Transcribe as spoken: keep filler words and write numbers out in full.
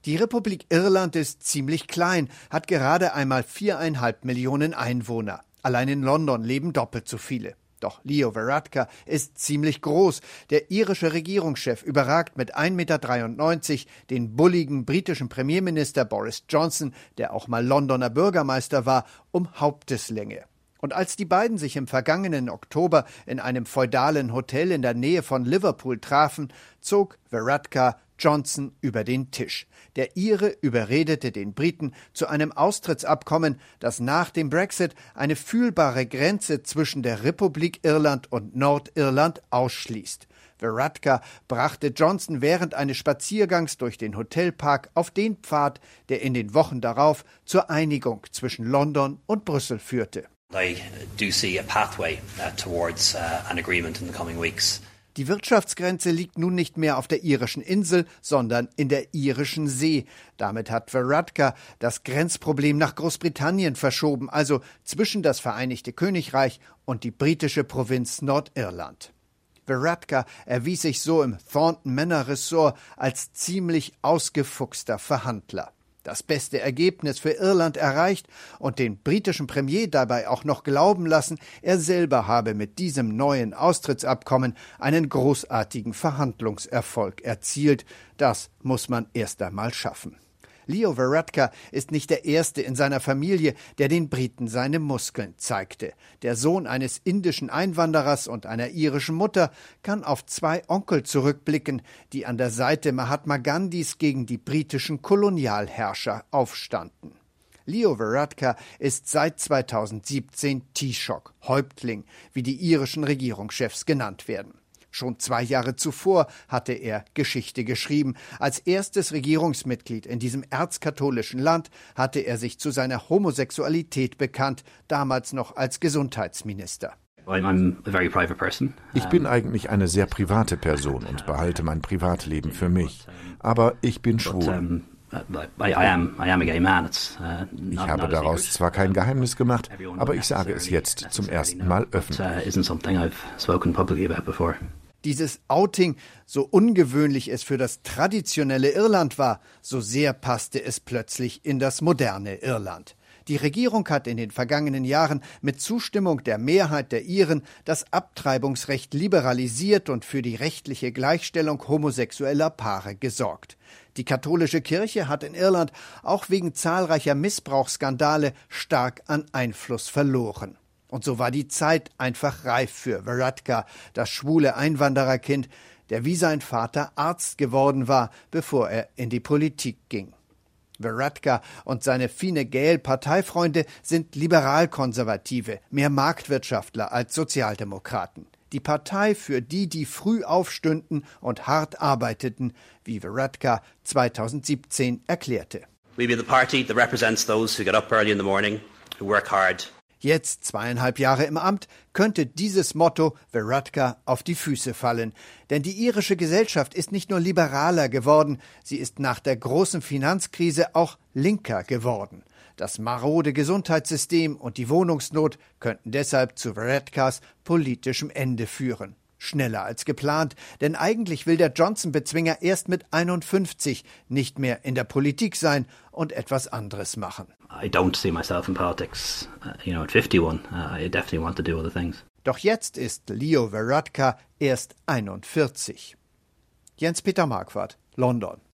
Die Republik Irland ist ziemlich klein, hat gerade einmal viereinhalb Millionen Einwohner. Allein in London leben doppelt so viele. Doch Leo Varadkar ist ziemlich groß. Der irische Regierungschef überragt mit ein Meter dreiundneunzig den bulligen britischen Premierminister Boris Johnson, der auch mal Londoner Bürgermeister war, um Haupteslänge. Und als die beiden sich im vergangenen Oktober in einem feudalen Hotel in der Nähe von Liverpool trafen, zog Varadkar Johnson über den Tisch. Der Ire überredete den Briten zu einem Austrittsabkommen, das nach dem Brexit eine fühlbare Grenze zwischen der Republik Irland und Nordirland ausschließt. Varadkar brachte Johnson während eines Spaziergangs durch den Hotelpark auf den Pfad, der in den Wochen darauf zur Einigung zwischen London und Brüssel führte. I do see a pathway uh, towards uh, an agreement in the coming weeks. Die Wirtschaftsgrenze liegt nun nicht mehr auf der irischen Insel, sondern in der irischen See. Damit hat Varadkar das Grenzproblem nach Großbritannien verschoben, also zwischen das Vereinigte Königreich und die britische Provinz Nordirland. Varadkar erwies sich so im Thornton Manor Resort als ziemlich ausgefuchster Verhandler. Das beste Ergebnis für Irland erreicht und den britischen Premier dabei auch noch glauben lassen, er selber habe mit diesem neuen Austrittsabkommen einen großartigen Verhandlungserfolg erzielt. Das muss man erst einmal schaffen. Leo Varadkar ist nicht der Erste in seiner Familie, der den Briten seine Muskeln zeigte. Der Sohn eines indischen Einwanderers und einer irischen Mutter kann auf zwei Onkel zurückblicken, die an der Seite Mahatma Gandhis gegen die britischen Kolonialherrscher aufstanden. Leo Varadkar ist seit zweitausendsiebzehn Taoiseach, Häuptling, wie die irischen Regierungschefs genannt werden. Schon zwei Jahre zuvor hatte er Geschichte geschrieben. Als erstes Regierungsmitglied in diesem erzkatholischen Land hatte er sich zu seiner Homosexualität bekannt, damals noch als Gesundheitsminister. Ich bin eigentlich eine sehr private Person und behalte mein Privatleben für mich. Aber ich bin schwul. Ich habe daraus zwar kein Geheimnis gemacht, aber ich sage es jetzt zum ersten Mal öffentlich. Dieses Outing, so ungewöhnlich es für das traditionelle Irland war, so sehr passte es plötzlich in das moderne Irland. Die Regierung hat in den vergangenen Jahren mit Zustimmung der Mehrheit der Iren das Abtreibungsrecht liberalisiert und für die rechtliche Gleichstellung homosexueller Paare gesorgt. Die katholische Kirche hat in Irland auch wegen zahlreicher Missbrauchsskandale stark an Einfluss verloren. Und so war die Zeit einfach reif für Varadkar, das schwule Einwandererkind, der wie sein Vater Arzt geworden war, bevor er in die Politik ging. Varadkar und seine Fine Gael-Parteifreunde sind Liberalkonservative, mehr Marktwirtschaftler als Sozialdemokraten. Die Partei für die, die früh aufstünden und hart arbeiteten, wie Varadkar zweitausendsiebzehn erklärte. We be the party that represents those who get up early in the morning, who work hard. Jetzt, zweieinhalb Jahre im Amt, könnte dieses Motto Varadkar auf die Füße fallen. Denn die irische Gesellschaft ist nicht nur liberaler geworden, sie ist nach der großen Finanzkrise auch linker geworden. Das marode Gesundheitssystem und die Wohnungsnot könnten deshalb zu Varadkars politischem Ende führen. Schneller als geplant, denn eigentlich will der Johnson-Bezwinger erst mit einundfünfzig nicht mehr in der Politik sein und etwas anderes machen. I don't see myself in politics, uh, you know, at fifty-one. Uh, I definitely want to do other things. Doch jetzt ist Leo Varadkar erst einundvierzig. Jens-Peter Marquardt, London.